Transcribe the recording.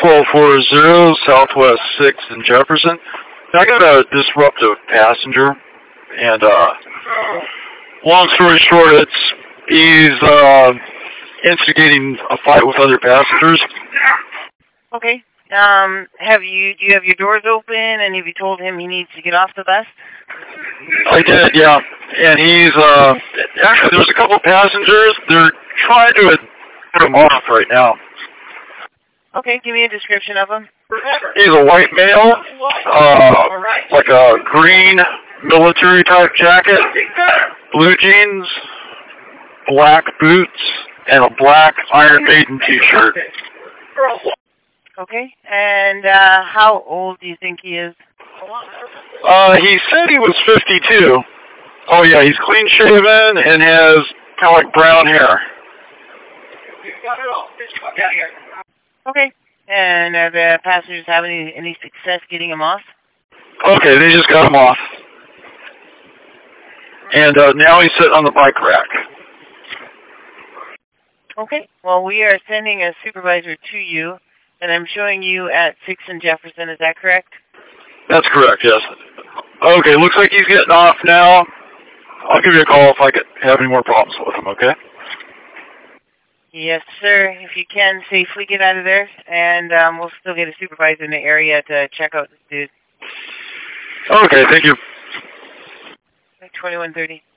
1240 Southwest 6th and Jefferson. I got a disruptive passenger, and long story short, he's instigating a fight with other passengers. Okay. Do you have your doors open, and have you told him he needs to get off the bus? I did, yeah. And he's, actually there's a couple passengers, they're trying to put him off right now. Okay, give me a description of him. He's a white male, like a green military type jacket, blue jeans, black boots, and a black Iron Maiden t-shirt. Okay, and how old do you think he is? He said he was 52. Oh yeah, he's clean shaven and has kind of like brown hair. Okay, and are the passengers having any success getting him off? Okay, they just got him off. And now he's sitting on the bike rack. Okay, well, we are sending a supervisor to you, and I'm showing you at 6th and Jefferson, is that correct? That's correct, yes. Okay, looks like he's getting off now. I'll give you a call if I have any more problems with him, okay? Yes, sir. If you can, safely get out of there, and we'll still get a supervisor in the area to check out this dude. Okay, thank you. 2130.